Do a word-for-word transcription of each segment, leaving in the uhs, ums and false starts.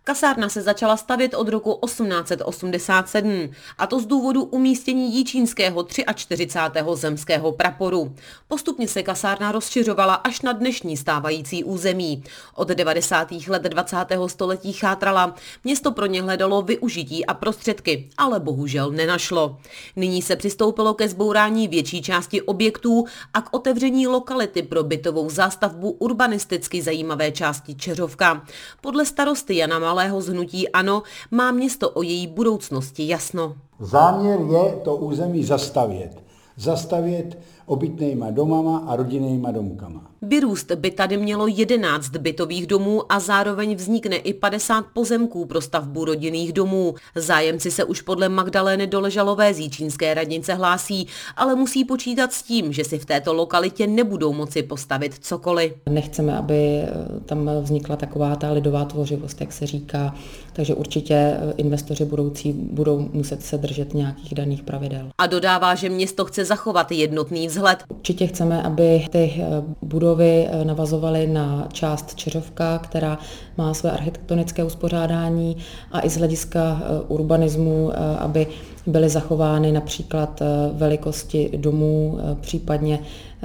Kasárna se začala stavět od roku osmnáct set osmdesát sedm, a to z důvodu umístění jičínského čtyřicátého třetího zemského praporu. Postupně se kasárna rozšiřovala až na dnešní stávající území. Od devadesátých let dvacátého století chátrala, město pro ně hledalo využití a prostředky, ale bohužel nenašlo. Nyní se přistoupilo ke zbourání větší části objektů a k otevření lokality pro bytovou zástavbu urbanisticky zajímavé části Čeřovka. Podle starosty Jana Malého z hnutí ANO má město o její budoucnosti jasno. Záměr je to území zastavět. Zastavět obytnejma domama a rodinnýma domkama. Vyrůst by tady mělo jedenáct bytových domů a zároveň vznikne i padesát pozemků pro stavbu rodinných domů. Zájemci se už podle Magdalény Doležalové z jičínské radnice hlásí, ale musí počítat s tím, že si v této lokalitě nebudou moci postavit cokoliv. Nechceme, aby tam vznikla taková ta lidová tvořivost, jak se říká, takže určitě investoři budoucí budou muset se držet nějakých daných pravidel. A dodává, že město chce zachovat jednotný vzhled. Určitě chceme, aby ty budovy navazovaly na část Čeřovka, která má své architektonické uspořádání, a i z hlediska urbanismu, aby byly zachovány například velikosti domů, případně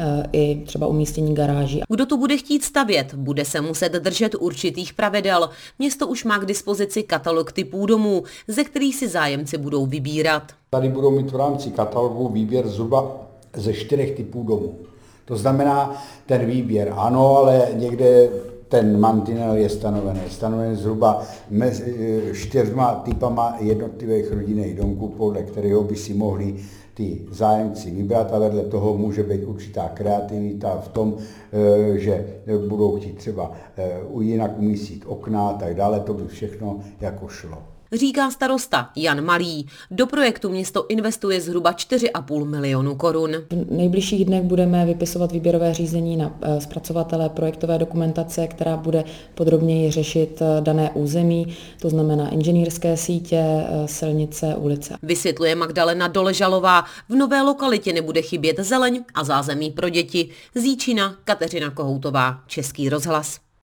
i třeba umístění garáží. Kdo tu bude chtít stavět, bude se muset držet určitých pravidel. Město už má k dispozici katalog typů domů, ze kterých si zájemci budou vybírat. Tady budou mít v rámci katalogu výběr zhruba ze čtyřech typů domů. To znamená, ten výběr ano, ale někde ten mantinel je stanovený. Stanovený zhruba mezi čtyřma typama jednotlivých rodinných domků, podle kterého by si mohli ty zájemci vybrat, a vedle toho může být určitá kreativita v tom, že budou chtít třeba jinak umístit okna a tak dále, to by všechno jako šlo. Říká starosta Jan Malý. Do projektu město investuje zhruba čtyři a půl milionu korun. V nejbližších dnech budeme vypisovat výběrové řízení na zpracovatele projektové dokumentace, která bude podrobněji řešit dané území, to znamená inženýrské sítě, silnice, ulice. Vysvětluje Magdalena Doležalová. V nové lokalitě nebude chybět zeleň a zázemí pro děti. Z Jičína Kateřina Kohoutová, Český rozhlas.